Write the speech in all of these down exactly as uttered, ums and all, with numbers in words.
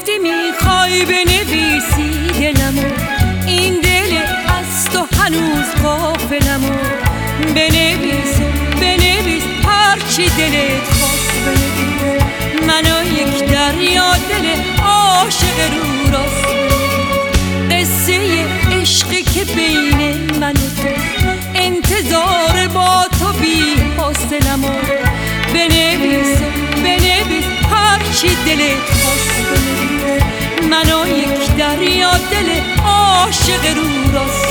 گفتی میخوای بنویسی دلمو، این دل از تو هنوز غافلمو. بنویس بنویس هرچی دلت خواست بنویس، منو یک دریا دل عاشق رو راست. قصه عشقی که بین من و تو، انتظار با تو بی حاصلمو. بنویس بنویس هرچی دلت خواست بنویس، منو یک دریا دل عاشق رو راست.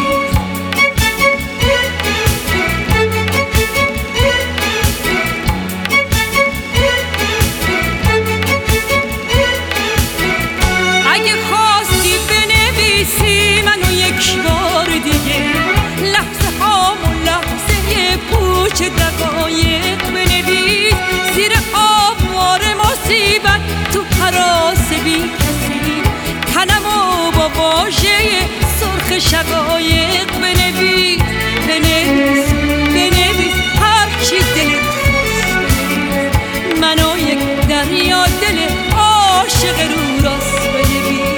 اگه خواستی بنویسی منو یک بار دیگه، لحظه هامو لحظه پوچ دقایق بنویس. زیر آبوار مصیبت تو هراس بی کسی، تنمو با واژه سرخ شقایق بنویس. بنویس بنویس هرچی دلت خواست بنویس، منو یک دریا دل عاشق رو راست بنویس.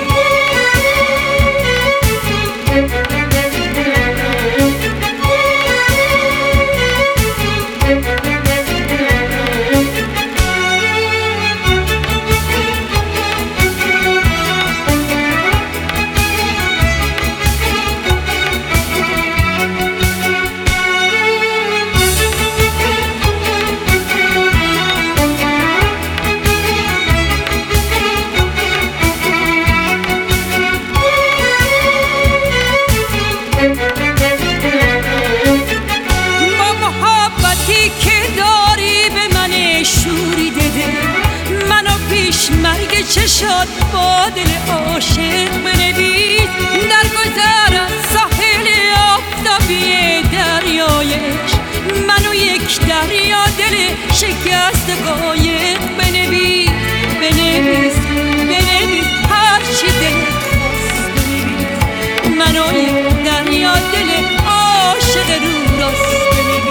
مرگ چشات با دل عاشق بنویس. در گذر از ساحل آفتابی دریایش، منو یک دریا دل شکست قایق بنویس. بنویس بنویس هرچی دلت خواست بنویس، منو یک دریا دل عاشق رو راست.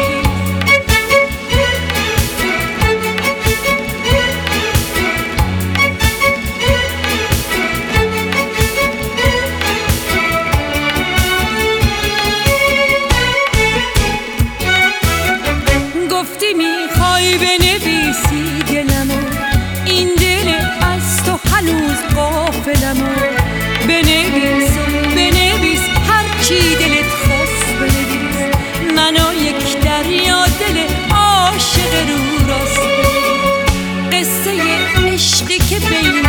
گفتی میخوای بنویسی دلمو، این دل از تو هنوز غافلمو. بنویس بنویس هرچی دلت خواست بنویس، منو یک دریا دل عاشق رو راست. قصه عشقی که بین